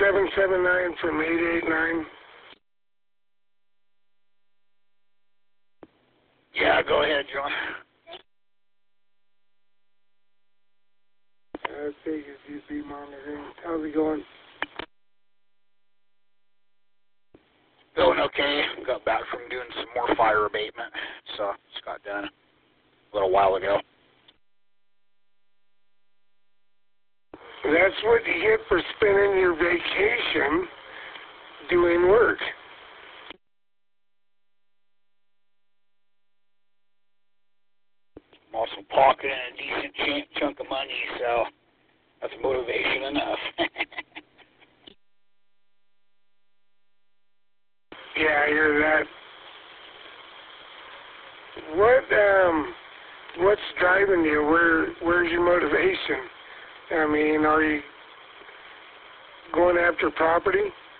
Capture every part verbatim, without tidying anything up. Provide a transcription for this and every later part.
seven seven nine from eight eight nine. Yeah, go ahead, John. I figured you'd be monitoring. How's it going? Going okay. Got back from doing some more fire abatement, so just got done a little while ago. That's what you get for spending your vacation doing work. I'm also pocketing a decent ch- chunk of money, so that's motivation enough. Yeah, I hear that. What um, what's driving you? Where where's your motivation? I mean, are you going after property?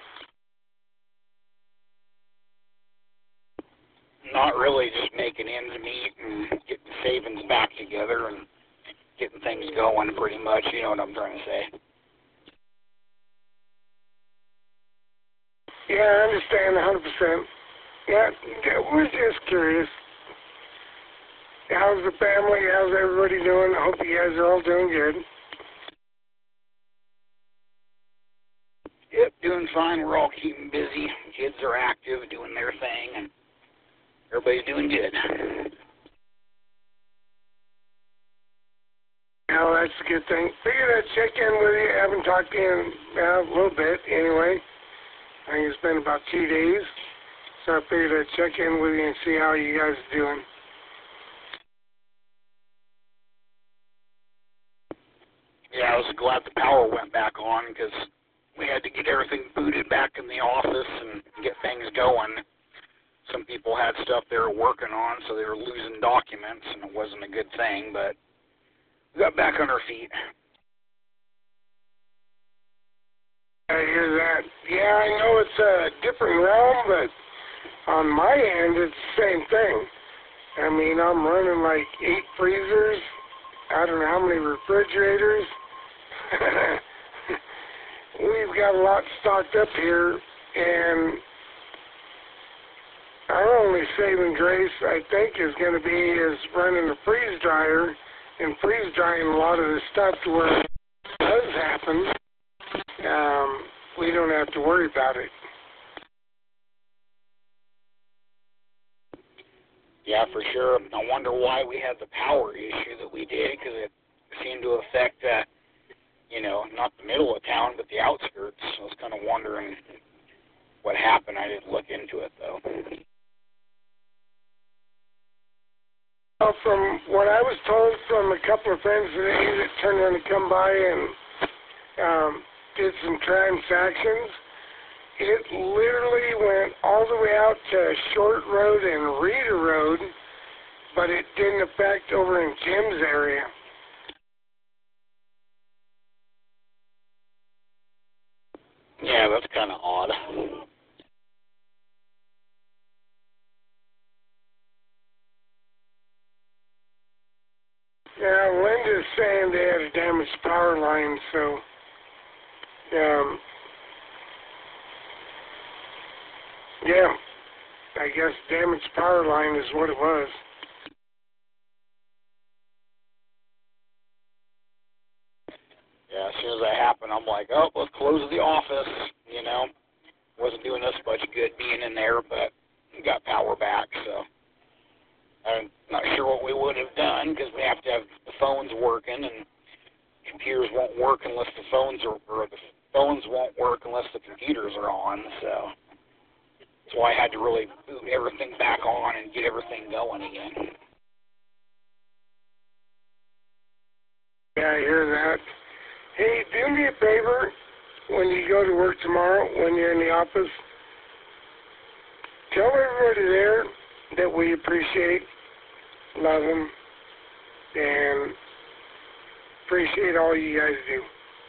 Not really, just making ends meet and getting savings back together and getting things going pretty much, you know what I'm trying to say. Yeah, I understand one hundred percent. Yeah, we're just curious. How's the family? How's everybody doing? I hope you guys are all doing good. Yep, doing fine. We're all keeping busy. Kids are active, doing their thing, and everybody's doing good. Well, that's a good thing. Figured I'd check in with you. I haven't talked to you in uh, a little bit anyway. I think it's been about two days. So I figured I'd check in with you and see how you guys are doing. Yeah, I was glad the power went back on because we had to get everything booted back in the office and get things going. Some people had stuff they were working on, so they were losing documents, and it wasn't a good thing, but we got back on our feet. I hear that. Yeah, I know it's a different realm, but on my end, it's the same thing. I mean, I'm running like eight freezers. I don't know how many refrigerators. We've got a lot stocked up here, and our only saving grace, I think, is going to be is running a freeze dryer and freeze drying a lot of the stuff to where it does happen. Um, we don't have to worry about it. Yeah, for sure. I wonder why we had the power issue that we did, because it seemed to affect, uh, you know, not the middle of town, but the outskirts. I was kind of wondering what happened. I didn't look into it, though. Well, from what I was told from a couple of friends today that turned around to come by and um, did some transactions, it literally went all the way out to Short Road and Reeder Road, but it didn't affect over in Jim's area. Yeah, that's kind of odd. Yeah, Linda's saying they had a damaged power line, so um, yeah, I guess damaged power line is what it was. Yeah, as soon as that happened, I'm like, oh, let's close the office, you know. Wasn't doing us much good being in there, but we got power back, so I'm not sure what we would have done because we have to have the phones working, and computers won't work unless the phones are, or the phones won't work unless the computers are on, so that's why I had to really boot everything back on and get everything going again. Yeah, I hear that. Hey, do me a favor when you go to work tomorrow, when you're in the office. Tell everybody there that we appreciate, love them, and appreciate all you guys do.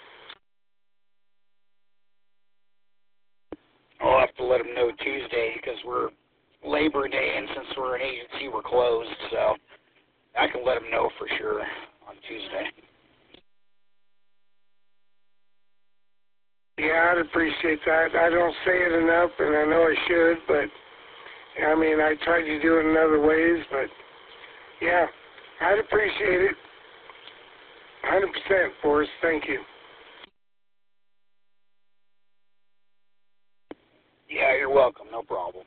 I'll have to let them know Tuesday because we're Labor Day, and since we're an agency, we're closed, so I can let them know for sure on Tuesday. Yeah, Yeah, I'd appreciate that. I don't say it enough, and I know I should, but, I mean, I tried to do it in other ways, but, yeah, I'd appreciate it. one hundred percent, Forrest. Thank you. Yeah, you're welcome. No problem.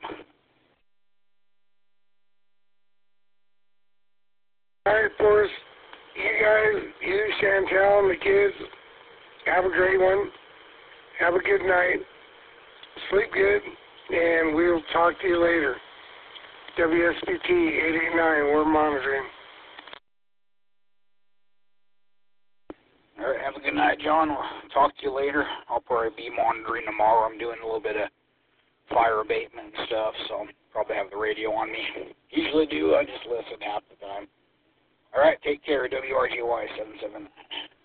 All right, Forrest. You guys, you, Chantel, and the kids, have a great one. Have a good night. Sleep good, and we'll talk to you later. W S B T eight eight nine, we're monitoring. All right, have a good night, John. We'll talk to you later. I'll probably be monitoring tomorrow. I'm doing a little bit of fire abatement and stuff, so I'll probably have the radio on me. Usually do. I just listen half the time. All right, take care. W R G Y seven seven.